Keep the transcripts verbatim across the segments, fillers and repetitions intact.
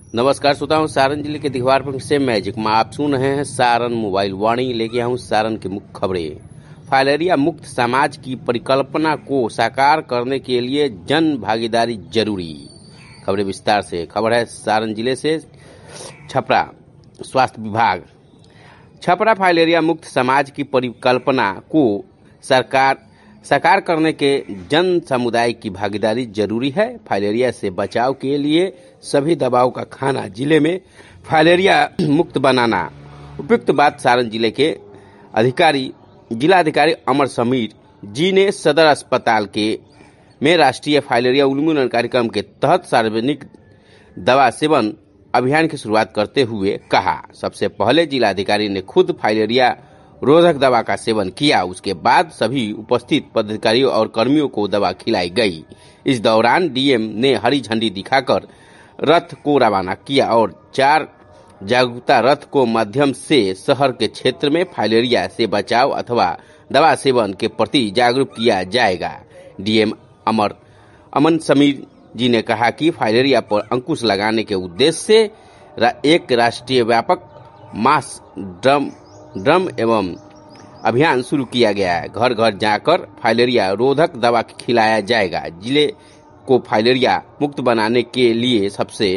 नमस्कार श्रोताओं, सारण जिले के दीवारपुर से मैजिक में आप सुन रहे हैं सारण मोबाइल वाणी। लेके आऊं सारण की मुख्य खबरें। फाइलेरिया मुक्त समाज की परिकल्पना को साकार करने के लिए जन भागीदारी जरूरी। खबरें विस्तार से। खबर है सारण जिले से। छपरा स्वास्थ्य विभाग। छपरा फाइलेरिया मुक्त समाज की परिकल्पना को सरकार साकार करने के जन समुदाय की भागीदारी जरूरी है। फाइलेरिया से बचाव के लिए सभी दवाओं का खाना जिले में फाइलेरिया मुक्त बनाना। उपयुक्त बात सारण जिले के अधिकारी जिला अधिकारी अमर समीर जी ने सदर अस्पताल के में राष्ट्रीय फाइलेरिया उन्मूलन कार्यक्रम के तहत सार्वजनिक दवा सेवन अभियान की शुरुआत करते हुए कहा। सबसे पहले जिलाधिकारी ने खुद फाइलेरिया रोधक दवा का सेवन किया। उसके बाद सभी उपस्थित पदाधिकारियों और कर्मियों को दवा खिलाई गई। इस दौरान डीएम ने हरी झंडी दिखाकर रथ को रवाना किया और चार जागरूकता रथ को माध्यम से शहर के क्षेत्र में फाइलेरिया से बचाव अथवा दवा सेवन के प्रति जागरूक किया जाएगा। डीएम अमर अमन समीर जी ने कहा कि फाइलेरिया पर अंकुश लगाने के उद्देश्य से रा, एक राष्ट्रीय व्यापक मास ड्रम ड्रम एवं अभियान शुरू किया गया है। घर घर जाकर फाइलेरिया रोधक दवा खिलाया जाएगा। जिले को फाइलेरिया मुक्त बनाने के लिए सबसे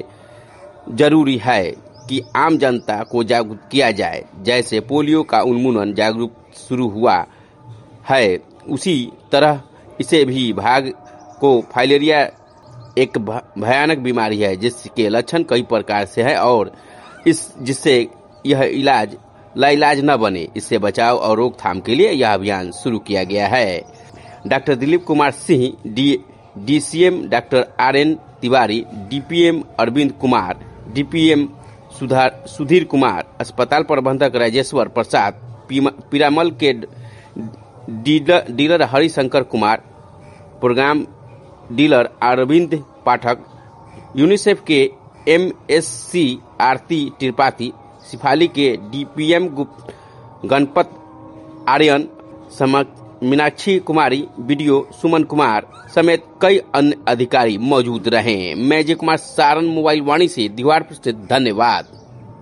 जरूरी है कि आम जनता को जागरूक किया जाए। जैसे पोलियो का उन्मूलन जागरूक शुरू हुआ है, उसी तरह इसे भी भाग को फाइलेरिया एक भयानक बीमारी है जिसके लक्षण कई प्रकार से है और इस जिससे यह इलाज लाइलाज न बने। इससे बचाव और रोकथाम के लिए यह अभियान शुरू किया गया है। Doctor Dilip Kumar Singh, D DCM doctor R N Tiwari, DPM Arvind Kumar, DPM सुधार सुधीर कुमार, अस्पताल प्रबंधक राजेश्वर प्रसाद, पीरामल के dealer, dealer Harishankar Kumar, programme dealer Arvind Pathak, UNICEF के एमएससी आरती त्रिपाठी, सिफाली के डीपीएम गणपत आर्यन, मीनाक्षी कुमारी, बीडीओ सुमन कुमार समेत कई अन्य अधिकारी मौजूद रहे। मैजिक कुमार, सारण मोबाइल वाणी से दीवारपुर से। धन्यवाद।